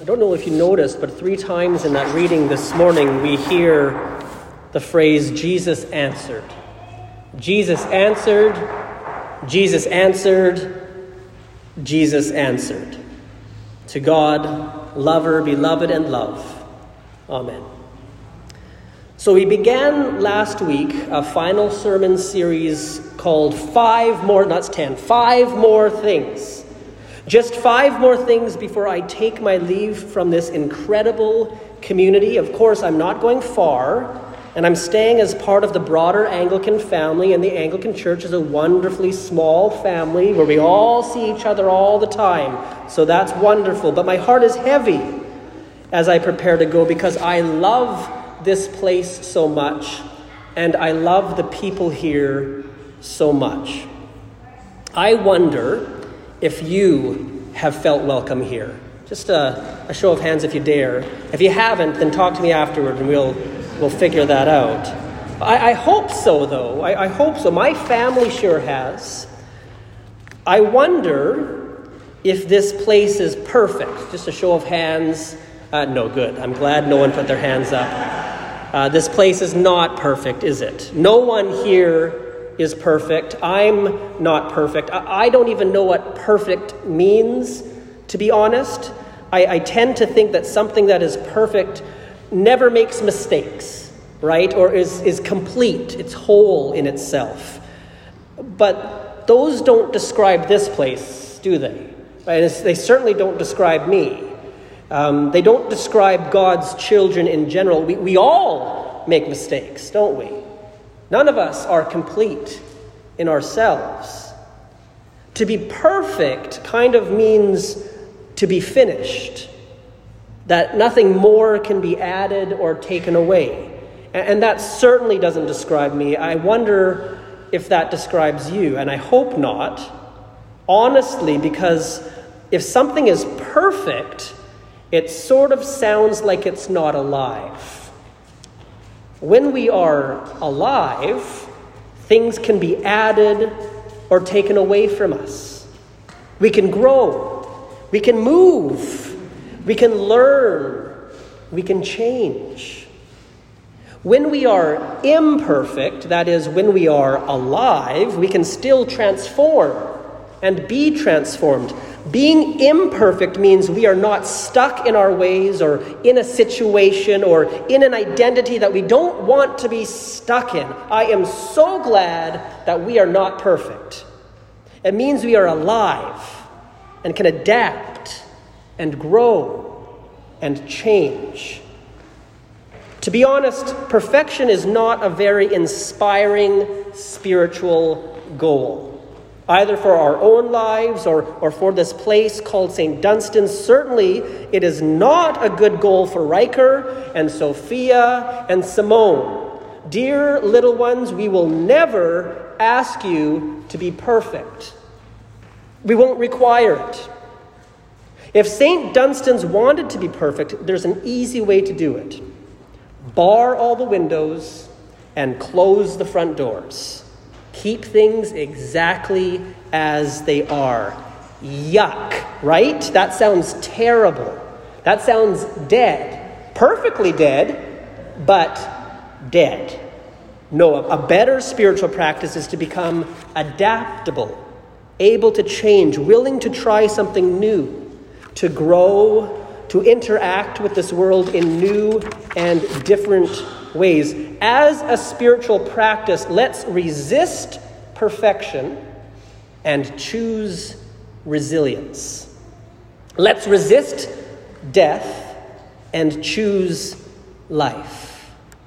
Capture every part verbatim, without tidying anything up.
I don't know if you noticed, but three times in that reading this morning, we hear the phrase, Jesus answered. Jesus answered, Jesus answered, Jesus answered. To God, lover, beloved, and love. Amen. So we began last week a final sermon series called Five More, that's ten, Five More Things. Just five more things before I take my leave from this incredible community. Of course, I'm not going far, and I'm staying as part of the broader Anglican family, and the Anglican Church is a wonderfully small family where we all see each other all the time. So that's wonderful. But my heart is heavy as I prepare to go because I love this place so much, and I love the people here so much. I wonder if you have felt welcome here. Just a, a show of hands if you dare. If you haven't, then talk to me afterward and we'll we'll figure that out. I, I hope so, though. I, I hope so. My family sure has. I wonder if this place is perfect. Just a show of hands. Uh, no, good. I'm glad no one put their hands up. Uh, this place is not perfect, is it? No one here is perfect. I'm not perfect. I, I don't even know what perfect means, to be honest. I, I tend to think that something that is perfect never makes mistakes, right? Or is, is complete. It's whole in itself. But those don't describe this place, do they? Right? They certainly don't describe me. Um, they don't describe God's children in general. We, we all make mistakes, don't we? None of us are complete in ourselves. To be perfect kind of means to be finished, that nothing more can be added or taken away. And that certainly doesn't describe me. I wonder if that describes you, and I hope not, honestly, because if something is perfect, it sort of sounds like it's not alive. When we are alive, things can be added or taken away from us. We can grow. We can move. We can learn. We can change. When we are imperfect, that is, when we are alive, we can still transform and be transformed. Being imperfect means we are not stuck in our ways or in a situation or in an identity that we don't want to be stuck in. I am so glad that we are not perfect. It means we are alive and can adapt and grow and change. To be honest, perfection is not a very inspiring spiritual goal, either for our own lives or, or for this place called Saint Dunstan's. Certainly, it is not a good goal for Riker and Sophia and Simone. Dear little ones, we will never ask you to be perfect. We won't require it. If Saint Dunstan's wanted to be perfect, there's an easy way to do it. Bar all the windows and close the front doors. Keep things exactly as they are. Yuck, right? That sounds terrible. That sounds dead. Perfectly dead, but dead. No, a better spiritual practice is to become adaptable, able to change, willing to try something new, to grow, to interact with this world in new and different ways. As a spiritual practice, let's resist perfection and choose resilience. Let's resist death and choose life.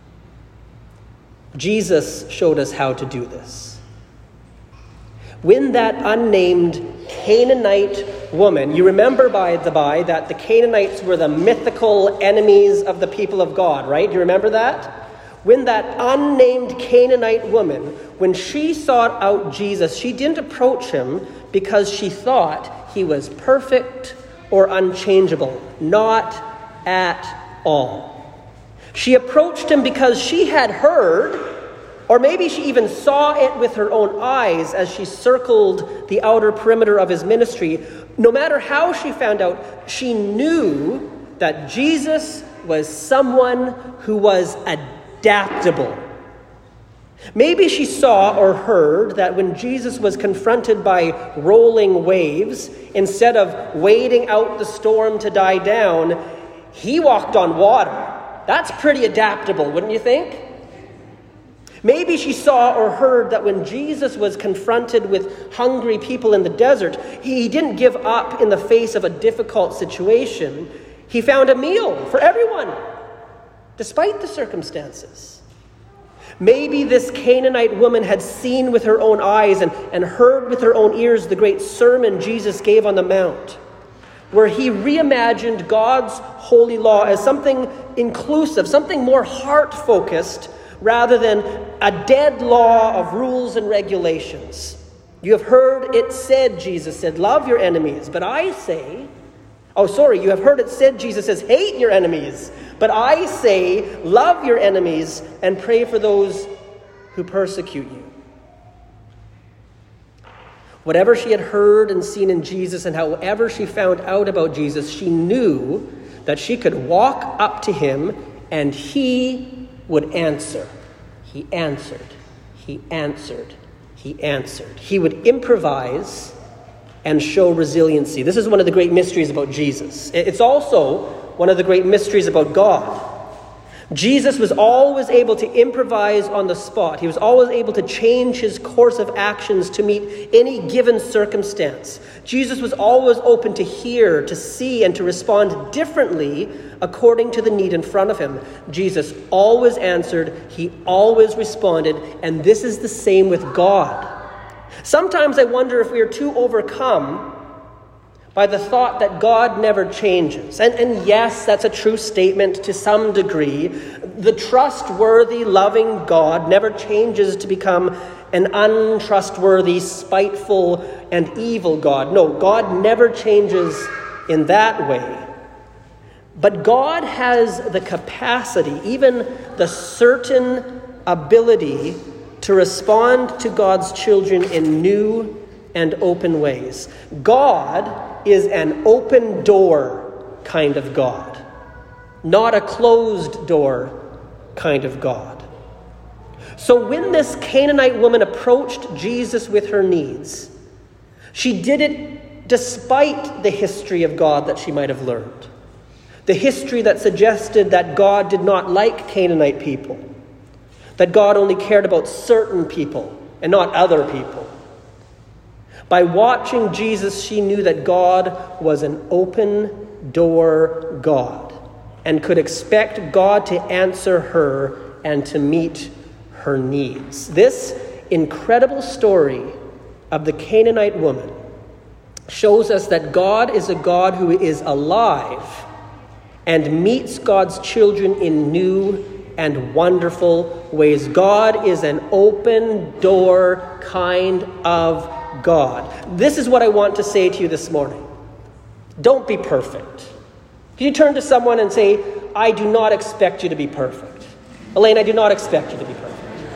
Jesus showed us how to do this. When that unnamed Canaanite woman, you remember by the by that the Canaanites were the mythical enemies of the people of God, right? Do you remember that? When that unnamed Canaanite woman, when she sought out Jesus, she didn't approach him because she thought he was perfect or unchangeable. Not at all. She approached him because she had heard, or maybe she even saw it with her own eyes as she circled the outer perimeter of his ministry. No matter how she found out, she knew that Jesus was someone who was adaptable. Maybe she saw or heard that when Jesus was confronted by rolling waves, instead of waiting out the storm to die down, he walked on water. That's pretty adaptable, wouldn't you think? Maybe she saw or heard that when Jesus was confronted with hungry people in the desert, he didn't give up in the face of a difficult situation. He found a meal for everyone, despite the circumstances. Maybe this Canaanite woman had seen with her own eyes and, and heard with her own ears the great sermon Jesus gave on the Mount, where he reimagined God's holy law as something inclusive, something more heart-focused, rather than a dead law of rules and regulations. You have heard it said, Jesus said, love your enemies. But I say, oh, sorry, you have heard it said, Jesus says, hate your enemies. But I say, love your enemies and pray for those who persecute you. Whatever she had heard and seen in Jesus, and however she found out about Jesus, she knew that she could walk up to him and he would answer. He answered. He answered. He answered. He would improvise and show resiliency. This is one of the great mysteries about Jesus. It's also one of the great mysteries about God. Jesus was always able to improvise on the spot. He was always able to change his course of actions to meet any given circumstance. Jesus was always open to hear, to see, and to respond differently according to the need in front of him. Jesus always answered, he always responded, and this is the same with God. Sometimes I wonder if we are too overcome by the thought that God never changes. And, and yes, that's a true statement to some degree. The trustworthy, loving God never changes to become an untrustworthy, spiteful, and evil God. No, God never changes in that way. But God has the capacity, even the certain ability, to respond to God's children in new and open ways. God is an open door kind of God, not a closed door kind of God. So when this Canaanite woman approached Jesus with her needs, she did it despite the history of God that she might have learned. The history that suggested that God did not like Canaanite people, that God only cared about certain people and not other people. By watching Jesus, she knew that God was an open door God and could expect God to answer her and to meet her needs. This incredible story of the Canaanite woman shows us that God is a God who is alive and meets God's children in new and wonderful ways. God is an open door kind of God. This is what I want to say to you this morning. Don't be perfect. Can you turn to someone and say, I do not expect you to be perfect. Elaine, I do not expect you to be perfect.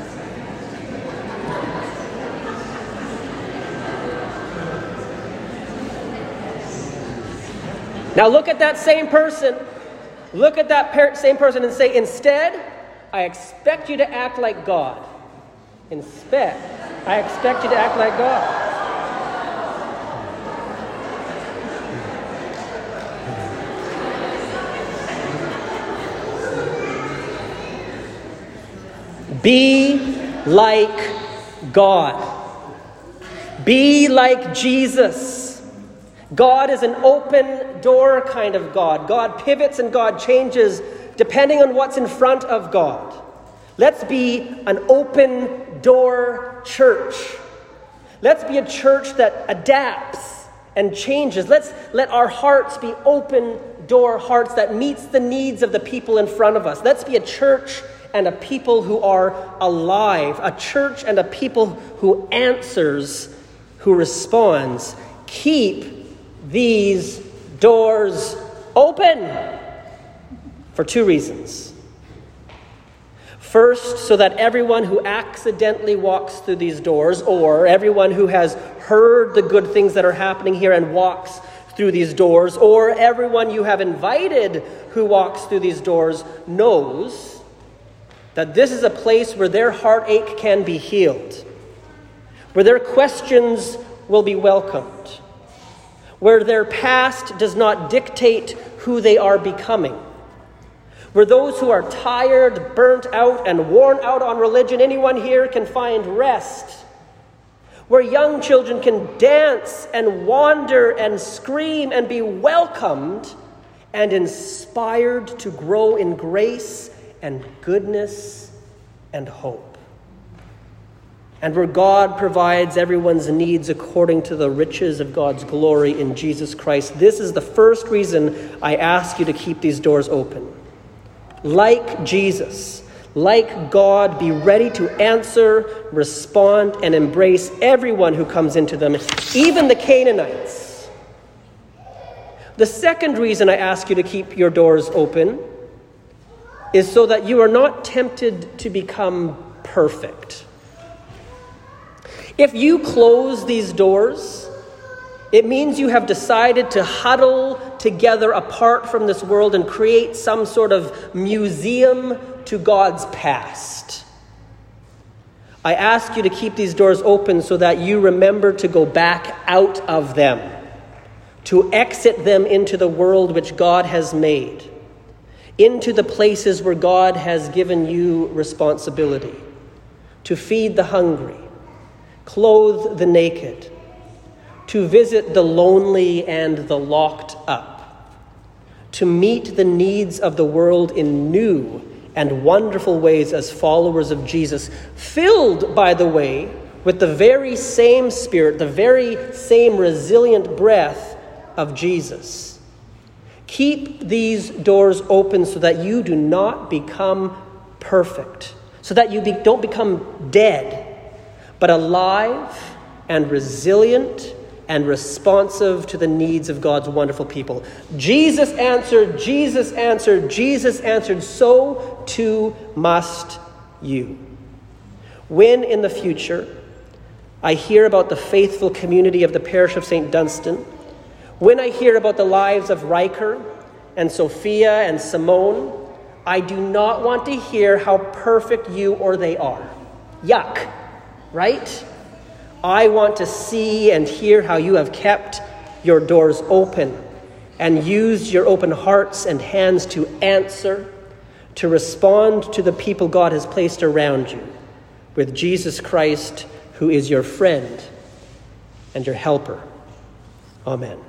Now look at that same person. Look at that per- same person and say, instead, I expect you to act like God. Instead, I expect you to act like God. Be like God. Be like Jesus. God is an open door kind of God. God pivots and God changes depending on what's in front of God. Let's be an open door church. Let's be a church that adapts and changes. Let's let our hearts be open door hearts that meets the needs of the people in front of us. Let's be a church and a people who are alive. A church and a people who answers, who responds. Keep these doors open for two reasons. First, so that everyone who accidentally walks through these doors, or everyone who has heard the good things that are happening here and walks through these doors, or everyone you have invited who walks through these doors knows that this is a place where their heartache can be healed, where their questions will be welcomed, where their past does not dictate who they are becoming, where those who are tired, burnt out, and worn out on religion, anyone here can find rest, where young children can dance and wander and scream and be welcomed and inspired to grow in grace and goodness and hope. And where God provides everyone's needs according to the riches of God's glory in Jesus Christ. This is the first reason I ask you to keep these doors open. Like Jesus, like God, be ready to answer, respond, and embrace everyone who comes into them, even the Canaanites. The second reason I ask you to keep your doors open is so that you are not tempted to become perfect. If you close these doors, it means you have decided to huddle together apart from this world and create some sort of museum to God's past. I ask you to keep these doors open so that you remember to go back out of them, to exit them into the world which God has made, into the places where God has given you responsibility, to feed the hungry, clothe the naked, to visit the lonely and the locked up, to meet the needs of the world in new and wonderful ways as followers of Jesus, filled, by the way, with the very same Spirit, the very same resilient breath of Jesus. Keep these doors open so that you do not become perfect, so that you be, don't become dead, but alive and resilient and responsive to the needs of God's wonderful people. Jesus answered, Jesus answered, Jesus answered, so too must you. When in the future I hear about the faithful community of the parish of Saint Dunstan, when I hear about the lives of Riker and Sophia and Simone, I do not want to hear how perfect you or they are. Yuck, right? I want to see and hear how you have kept your doors open and used your open hearts and hands to answer, to respond to the people God has placed around you with Jesus Christ, who is your friend and your helper. Amen.